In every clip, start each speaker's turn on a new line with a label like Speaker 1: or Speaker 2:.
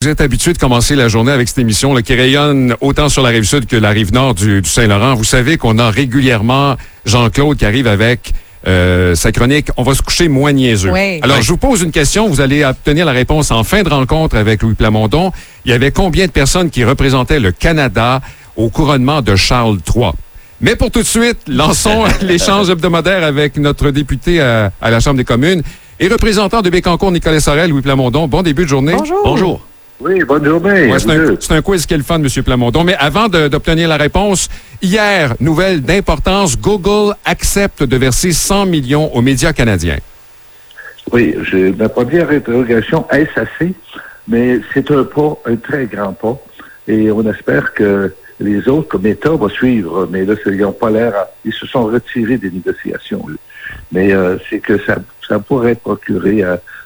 Speaker 1: Vous êtes habitué de commencer la journée avec cette émission là, qui rayonne autant sur la rive sud que la rive nord du Saint-Laurent. Vous savez qu'on a régulièrement Jean-Claude qui arrive avec sa chronique « On va se coucher moins niaiseux ».
Speaker 2: Oui.
Speaker 1: Alors, je vous pose une question. Vous allez obtenir la réponse en fin de rencontre avec Louis Plamondon. Il y avait combien de personnes qui représentaient le Canada au couronnement de Charles III? Mais pour tout de suite, lançons l'échange hebdomadaire avec notre député à la Chambre des communes et représentant de Bécancour, Nicolas Sorel, Louis Plamondon. Bon début de journée.
Speaker 2: Bonjour.
Speaker 1: Bonjour.
Speaker 3: Oui, bonne journée.
Speaker 1: Ouais, c'est un quiz qui est le fun, M. Plamondon. Mais avant d'obtenir la réponse, hier, nouvelle d'importance, Google accepte de verser 100 millions aux médias canadiens.
Speaker 3: Oui, ma première interrogation, est-ce assez? Mais c'est un pas, un très grand pas. Et on espère que les autres, comme État, vont suivre. Mais là, ils n'ont pas l'air... Ils se sont retirés des négociations. Là. Mais c'est que ça pourrait procurer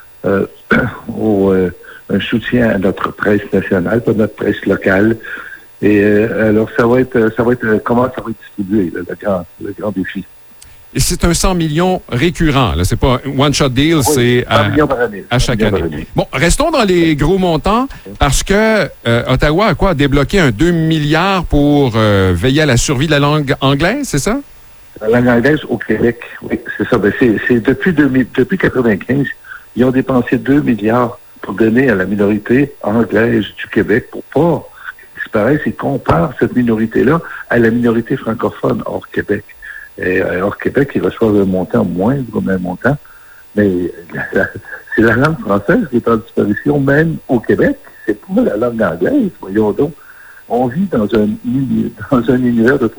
Speaker 3: un soutien à notre presse nationale, pas notre presse locale. Et alors, ça va être comment ça va être distribué, là, le grand défi.
Speaker 1: Et c'est un 100 millions récurrent. Là, c'est pas un one-shot deal, c'est à chaque année. Bon, restons dans les gros montants parce que Ottawa a débloqué un 2 milliards pour veiller à la survie de la langue anglaise, c'est ça?
Speaker 3: La langue anglaise au Québec, oui, c'est ça. Ben, c'est depuis 1995, ils ont dépensé 2 milliards pour donner à la minorité anglaise du Québec pour pas disparaître. Ils comparent cette minorité-là à la minorité francophone hors Québec. Et hors Québec, ils reçoivent un montant moindre, même montant. Mais c'est la langue française qui est en disparition, même au Québec. C'est pas la langue anglaise, voyons donc. On vit dans un univers de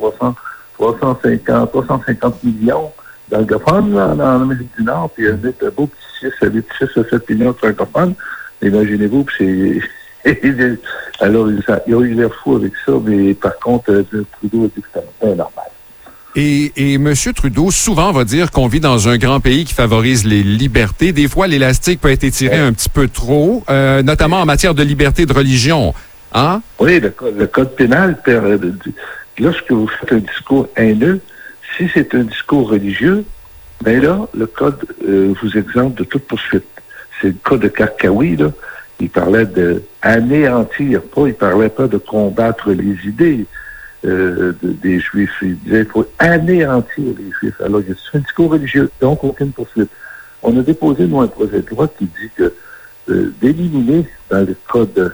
Speaker 3: 350 millions d'anglophones en Amérique du Nord, puis un beau petit 6 à 7 millions de francophones. Imaginez-vous, puis c'est... Alors, ils ont eu l'air fou avec ça, mais par contre, Trudeau a dit que c'était normal.
Speaker 1: Et M. Trudeau, souvent, va dire qu'on vit dans un grand pays qui favorise les libertés. Des fois, l'élastique peut être étiré un petit peu trop, notamment en matière de liberté de religion. Hein?
Speaker 3: Oui, le code pénal, lorsque vous faites un discours haineux, si c'est un discours religieux, bien là, le code vous exempte de toute poursuite. C'est le cas de Karkawi, là. Il parlait d'anéantir, il parlait pas de combattre les idées des Juifs. Il disait qu'il faut anéantir les Juifs. Alors, c'est un discours religieux, donc aucune poursuite. On a déposé, nous, un projet de loi qui dit que d'éliminer dans le code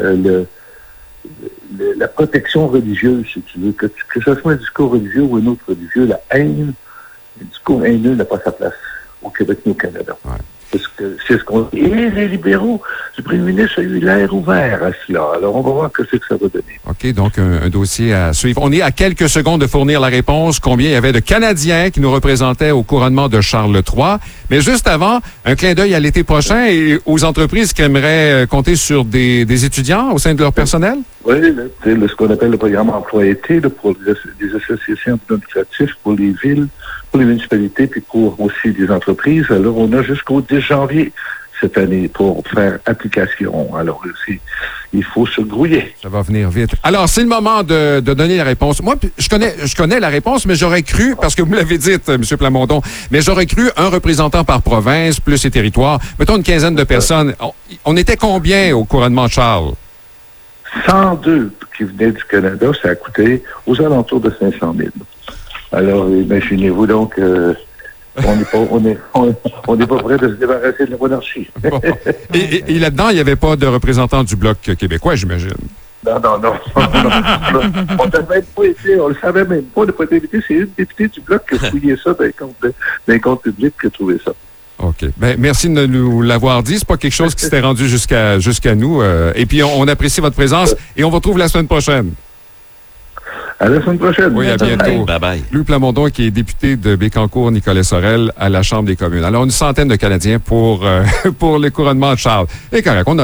Speaker 3: la protection religieuse, si tu veux, que ce soit un discours religieux ou un autre religieux, la haine, le discours haineux n'a pas sa place au Québec ni au Canada. Ouais. Parce que c'est ce qu'on dit. Et les libéraux du premier ministre a eu l'air ouvert à cela. Alors, on va voir ce que ça va donner.
Speaker 1: OK, donc un dossier à suivre. On est à quelques secondes de fournir la réponse. Combien il y avait de Canadiens qui nous représentaient au couronnement de Charles III? Mais juste avant, un clin d'œil à l'été prochain et aux entreprises qui aimeraient compter sur des étudiants au sein de leur personnel?
Speaker 3: Oui, ce qu'on appelle le programme emploi-été pour les associations administratives, pour les villes, pour les municipalités, puis pour aussi des entreprises. Alors, on a jusqu'au 10 janvier cette année pour faire application. Alors, il faut se grouiller.
Speaker 1: Ça va venir vite. Alors, c'est le moment de donner la réponse. Moi, je connais la réponse, mais j'aurais cru, parce que vous me l'avez dit, M. Plamondon, mais j'aurais cru un représentant par province, plus les territoires, mettons une quinzaine de personnes. On était combien au couronnement de Charles?
Speaker 3: 102 qui venaient du Canada, ça a coûté aux alentours de 500 000. Alors, imaginez-vous donc, on n'est pas prêt de se débarrasser de la monarchie.
Speaker 1: Bon. Et là-dedans, il n'y avait pas de représentant du Bloc québécois, j'imagine.
Speaker 3: Non. On le savait même pas, le point d'invité. C'est une députée du Bloc qui a fouillé ça dans les comptes publics qui a trouvé ça.
Speaker 1: OK. Ben, merci de nous l'avoir dit. C'est pas quelque chose qui s'était rendu jusqu'à nous. Et puis, on apprécie votre présence et on vous retrouve la semaine prochaine.
Speaker 3: À la semaine prochaine.
Speaker 1: Oui, à bientôt.
Speaker 4: Bye-bye.
Speaker 1: Louis Plamondon, qui est député de Bécancour, Nicolas Sorel, à la Chambre des communes. Alors, une centaine de Canadiens pour le couronnement de Charles. Et correct,